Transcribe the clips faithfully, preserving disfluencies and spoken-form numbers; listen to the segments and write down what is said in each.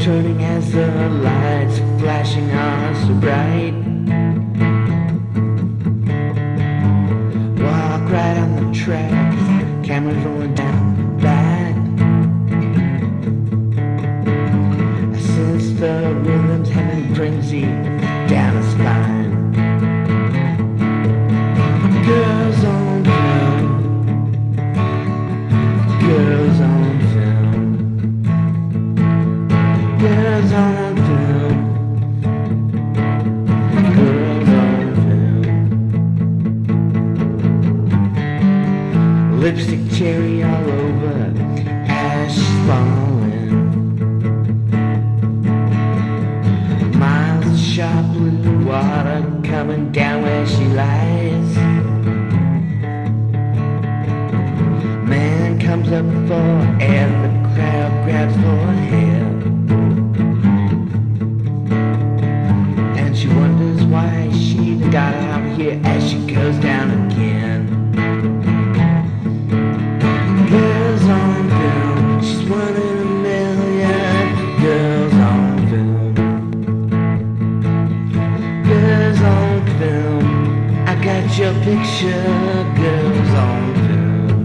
turning as the lights flashing on so bright. Walk right on the tracks, cameras rolling down the back. I sense the rhythms having frenzy down the spine. Girls on film, girls on film, girls on film, girls on film. Lipstick cherry all over, ash falling. Miles of sharp blue water coming down where she lies. Man comes up for air, the crowd grabs for her hair, and she wonders why she got out here as she goes down again. Girls on film, she's one in a million. Girls on film, girls on film, I got your picture. Girls on film,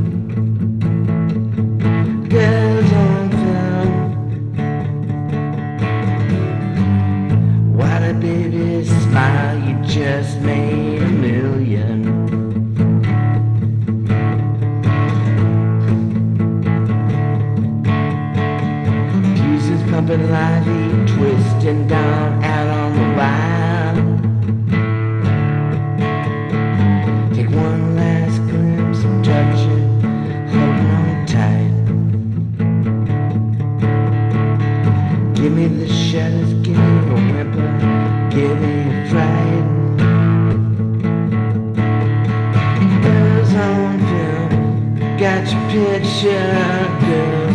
girls on film. What a baby smile, you just made a million. Fuses pumping lively, twisting down out on the wire. Take one last glimpse and touch it, holding on tight. Give me the shutters, give me a whimper, give me a fright. Girls on film, got your picture, girl.